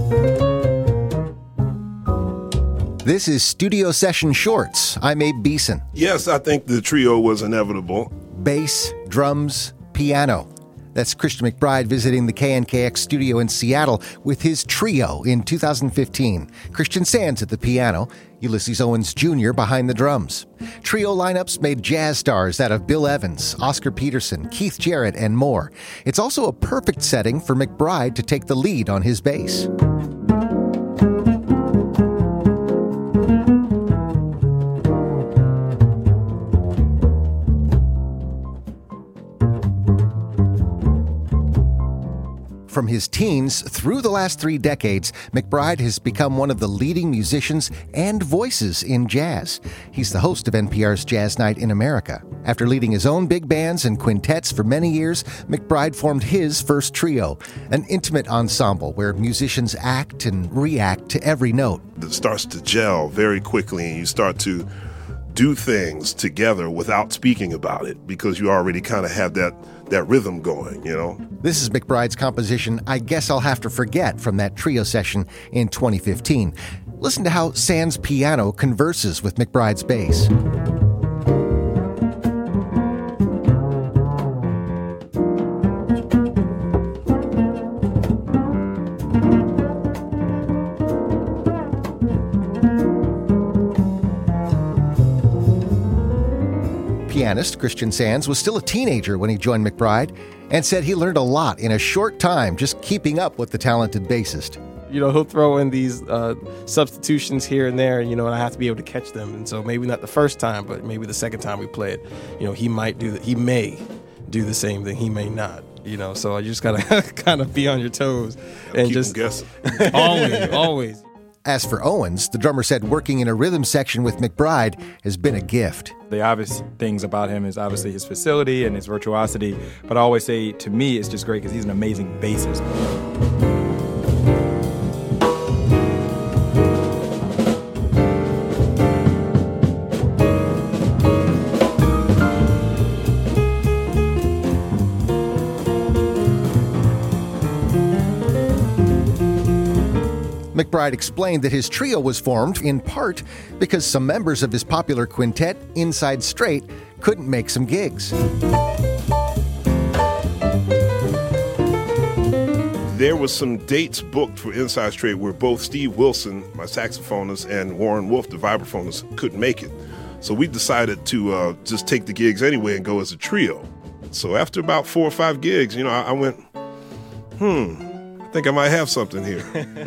This is Studio Session Shorts. I'm Abe Beeson. Yes, I think the trio was inevitable. Bass, drums, piano. That's Christian McBride visiting the KNKX studio in Seattle with his trio in 2015. Christian Sands at the piano, Ulysses Owens Jr. behind the drums. Trio lineups made jazz stars out of Bill Evans, Oscar Peterson, Keith Jarrett, and more. It's also a perfect setting for McBride to take the lead on his bass. From his teens through the last 3 decades, McBride has become one of the leading musicians and voices in jazz. He's the host of NPR's Jazz Night in America. After leading his own big bands and quintets for many years, McBride formed his first trio, an intimate ensemble where musicians act and react to every note. It starts to gel very quickly, and you start to do things together without speaking about it because you already kind of have that rhythm going, you know? This is McBride's composition, I Guess I'll Have to Forget, from that trio session in 2015. Listen to how Sands' piano converses with McBride's bass. Pianist Christian Sands was still a teenager when he joined McBride and said he learned a lot in a short time just keeping up with the talented bassist. You know, he'll throw in these substitutions here and there, and I have to be able to catch them. And so maybe not the first time, but maybe the second time we play it, he may do the same thing. He may not, so you just got to kind of be on your toes and keep just guessing. always. As for Owens, the drummer said working in a rhythm section with McBride has been a gift. The obvious things about him is obviously his facility and his virtuosity, but I always say, to me, it's just great because he's an amazing bassist. McBride explained that his trio was formed in part because some members of his popular quintet, Inside Straight, couldn't make some gigs. There was some dates booked for Inside Straight where both Steve Wilson, my saxophonist, and Warren Wolf, the vibraphonist, couldn't make it. So we decided to just take the gigs anyway and go as a trio. So after about 4 or 5 gigs, I went, I think I might have something here.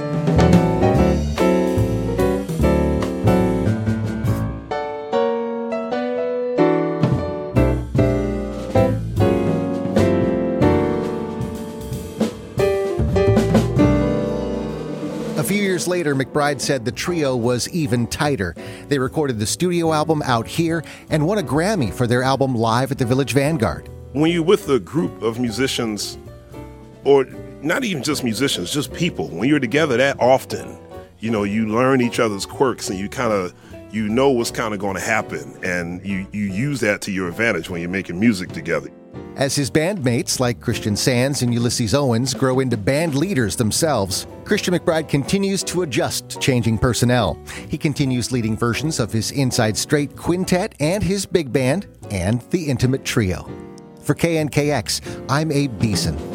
A few years later, McBride said the trio was even tighter. They recorded the studio album Out Here and won a Grammy for their album Live at the Village Vanguard. When you're with a group of musicians, or not even just musicians, just people, when you're together that often, you learn each other's quirks and you know what's kind of going to happen, and you use that to your advantage when you're making music together. As his bandmates, like Christian Sands and Ulysses Owens, grow into band leaders themselves, Christian McBride continues to adjust to changing personnel. He continues leading versions of his Inside Straight quintet and his big band and the intimate trio. For KNKX, I'm Abe Beeson.